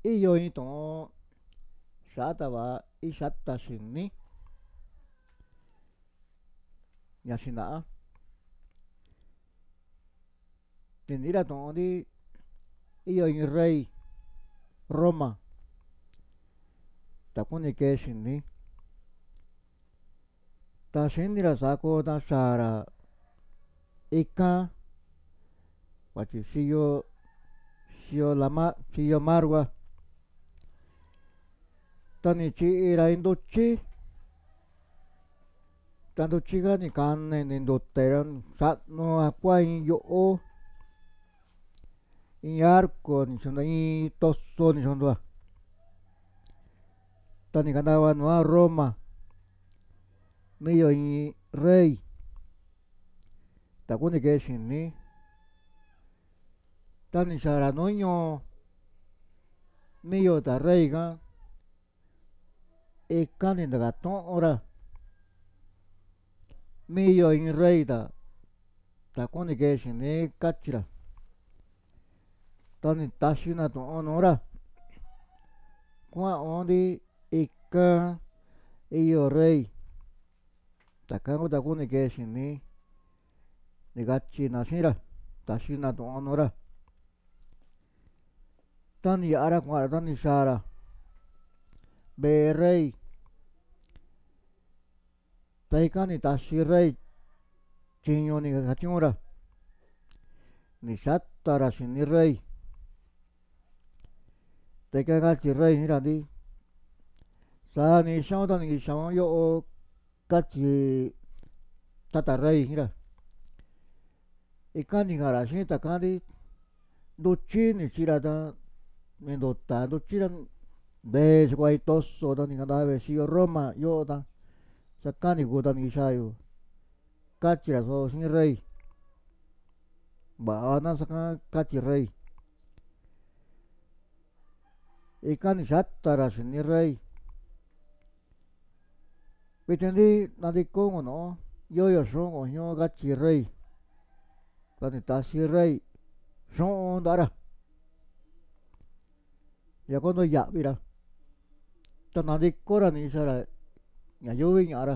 iyo ito shata wa ishata shinni yashina tendira to di iyo in rey Roma takuni ke shinni ta shinira sako ta shara ika wachi siyo marwa tani chi ira indochi tanto chiga ni kanne ni ndotteran satno akwa in yo in arco ni sono in tosso ni sono tani kanawa no a Roma medio in rey takuni ke shinni tani shara noño medio ta rey ga e kani daga ton ora medio in rey da takuni ke shinni kachira tani tashina to onora kwa ondi ika iyo rey takango takuni ke shinni negachi nashira tashina to onora tani ara kwa tani shara be rey taikani tashi rey chinyo ni kachimura ni shattara shinni rey taikagachi rey hiradi sa ni shao tani ki shao yo kachi tata rey hira ikani gara shin takandi dochi ni shirada mendotta dochira de guay tosso tani kadabe siyo Roma yo da sakani go tani shayo kachira so shin rey ba ana saka kachi rey ikani shattara shinni rey Vitendi nadiko no yo shongo hyo gachi rey tani tashi rey shon dara ya kono yabira ta nadiko ra ni shara ya yowi nyara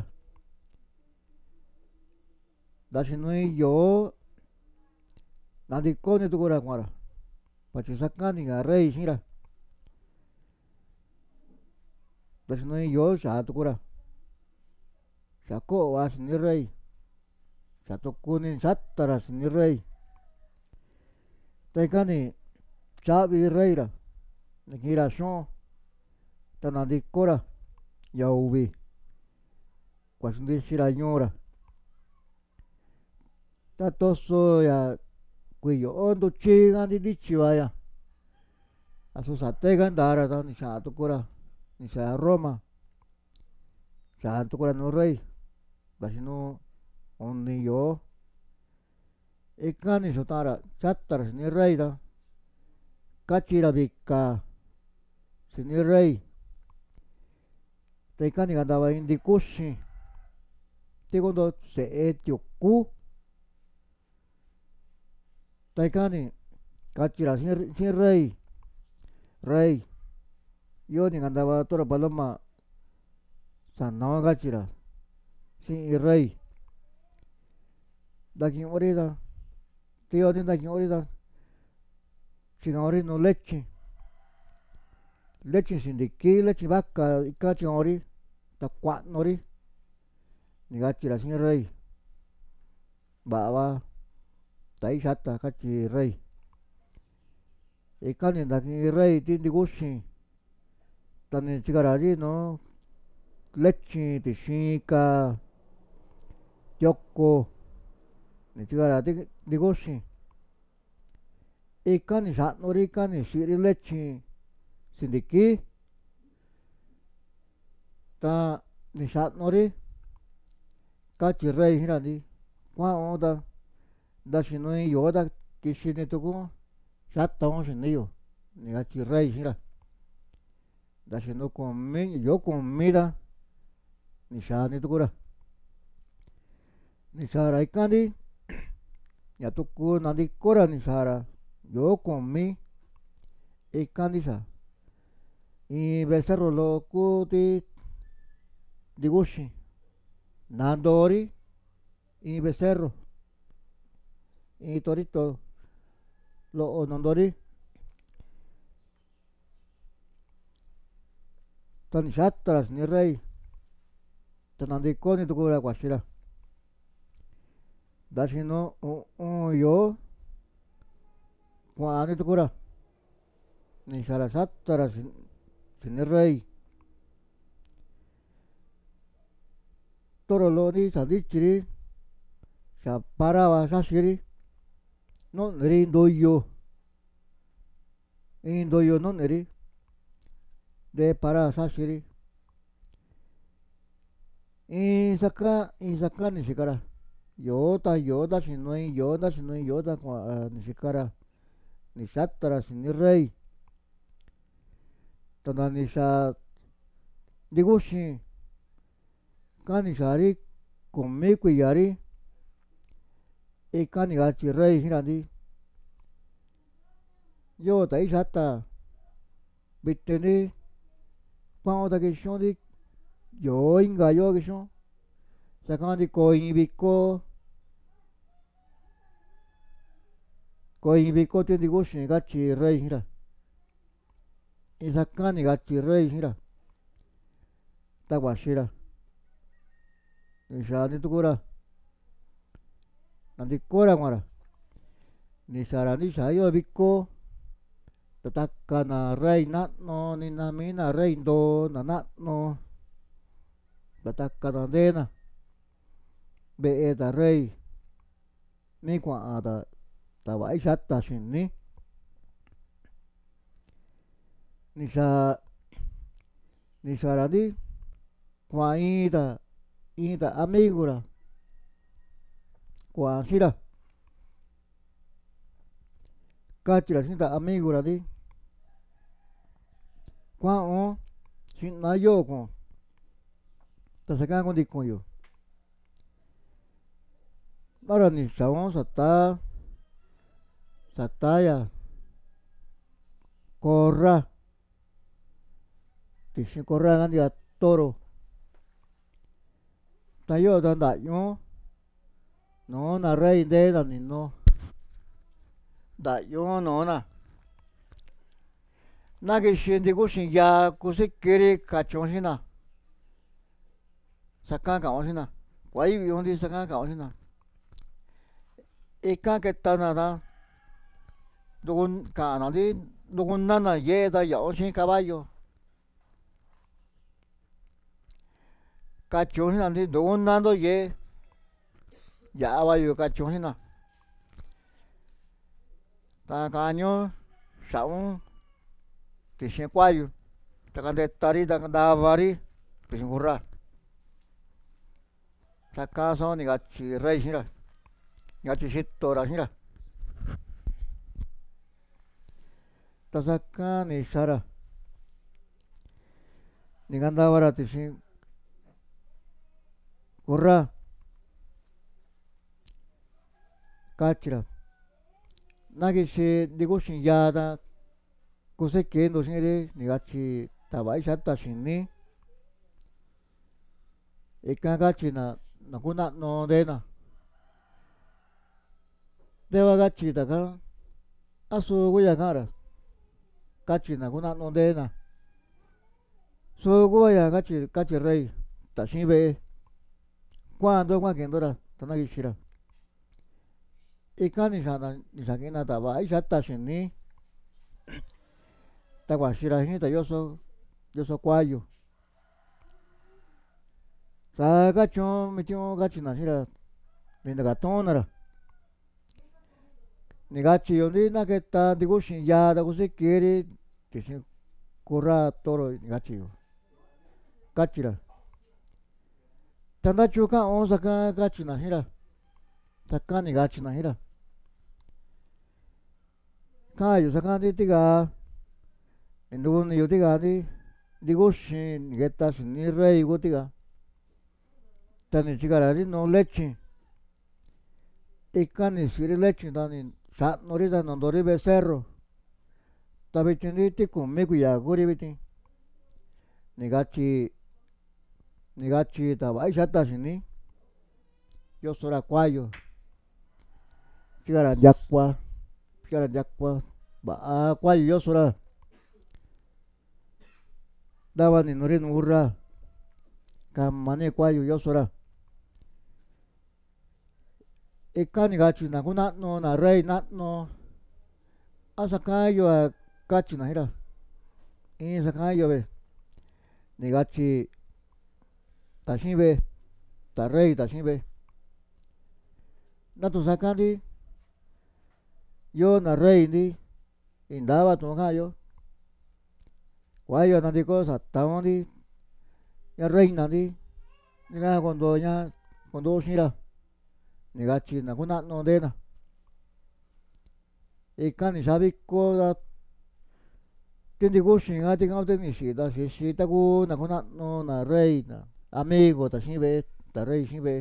dashi nui yo nadiko ni tukura kwara pachi sakani ga rey shira dashi nui yo sha tukura shako wa shinni rey shatokuni shattara shinni rey taikani chabi rey ra nikira shon ta nadiko ra ya ubi kwa shindi shira nyora ta tosso ya kuyo ondo chiga di dichiwa ya asu sate gandara ta ni sha tukura ni sha Roma sha tukura no rey dashi no onni yo ikani shotara shattara shinni rey da kachira bika shinni rey taikani gandawa indi kushi tikondo se etioku taikani kachira shin rey yo ni gandawa tora paloma sanawa kachira shin rey dakin orida tiyo ni dakin orida chigan ori no leche sindiki leche vaca ika chigan ori ta kwan ori ni kachira shin rey baba tai shatta kachi rey ikani dakin rey tindi kushi tani chigarari no leche tishika yoko ni chigara di kushi ikani shanori ikani shiri leche sindiki ta ni shanori kachi rey hirandi kwa oda dashi nui yo da kishi ni tuku shatta on shinni yo ni kachi rey hira dashi no komi yo komida ni shani tukura ni shara ikandi ya tuku nandi kora ni shara yo komi ikandi sha in becerro lo kuti digushi nandori in becerro in torito lo nandori tan shatras ni rey tanandiko ni tukura kwashira dashi no yo kwani tukura ni shara shatras ni rey toro lo ni sadichiri shapara wa shashiri no neri indoyo no neri de para shashiri insaka ni shikara yoda shinoi yoda kwa ni shikara ni shatara ni rey tada ni sha digushi kani shari kumi kuyari kani gachi rey hirandi yo tai shata biteni kwao da kishon di yo inga yo kishon sakandi ko te digushi gachi rey hira isakani gachi rey hira takwashira ni shani tukura nanti kora ngara ni sarani shayo biko tataka na rey natno ni namina rey do na natno tataka na dena be da rey ni kwa ada tawai shatta shinni ni sarani kwa ida amigura kwa shira kachira shinta amigura di kwa on shinna yo kon tasaka kon dikon yo mara ni shawon sataya korra tishin korra ngandi a toro tayo da yo no na rey de da ni no da yo no na ke shin de go shin ya kusikiri kachonshina saka ka onshina wai yo ndi saka ka onshina ikan ke tanada dogon kana di dogon nana ye da ya onshin caballo kachonshina di dogon nando ye ya wa yo kachonshina ta kanyo shaun tishin kwayo takande tari da vari tishin kurra takaso ni gachi rey shira gachi shittora shira tasaka ni shara ni ganda vara tishin kurra kachira nagi shi digushin yada kusekendo shinre ni gachi tabai shatta shinni ikan gachi na kuna no dena dewa gachi daga asu guya kara gachi na kuna no dena so guya gachi rey tashin be cuando kendora tanagi shira ikan ni shakina tabai shatta shinni takwashira hinta yoso kwayo sa gachon mitión gachi na shira linda gatonara ni gachi yondi na keta digushin ya da kusikiri tishin kurra toro ni gachi yo gachira tanda chuka on saka gachi na shira saka ni gachi na shira kayo saka di tiga ndugun yo tiga di digushin ni geta ni rey go tiga tani chigara di no lechi ikani siri lechi tani shat nori da nondori becerro tabitin di ti kumi kuya guri bitin Nigachi tabay shata shini yo sora kwayo chigara yakwa ba kwayo yo sora daba ni nori nurra kamane kwayo yo sora ika nigachi na kunatno na rey natno asa kayo a kachi na hira isa kayo be nigachi tashibe ta rey tashibe nato sakandi yo na rey ni indaba to kayo kwayo nandi ko sa tamondi ya reina di niga kondo shira nigachi na kunatno dena ika ni sabiko da tindi gushin ati ngaude ni shida shita ku na kunatno na rey na amigo tashibe ta rey shibe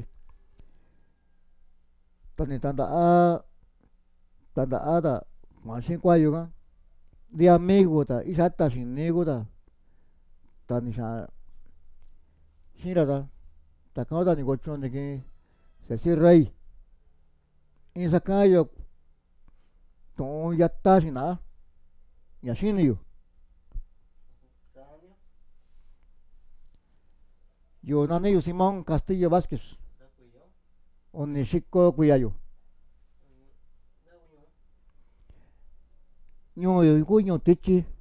tani tanda a da mashin kwayo ga di amigo ta isata shinigo da tani sha shira da ta kauda ni gochon de que se si rey isa kayo to yatta shina yashini yo nane yo Simón Castillo Vázquez onishiko kuyayo ño yo tichi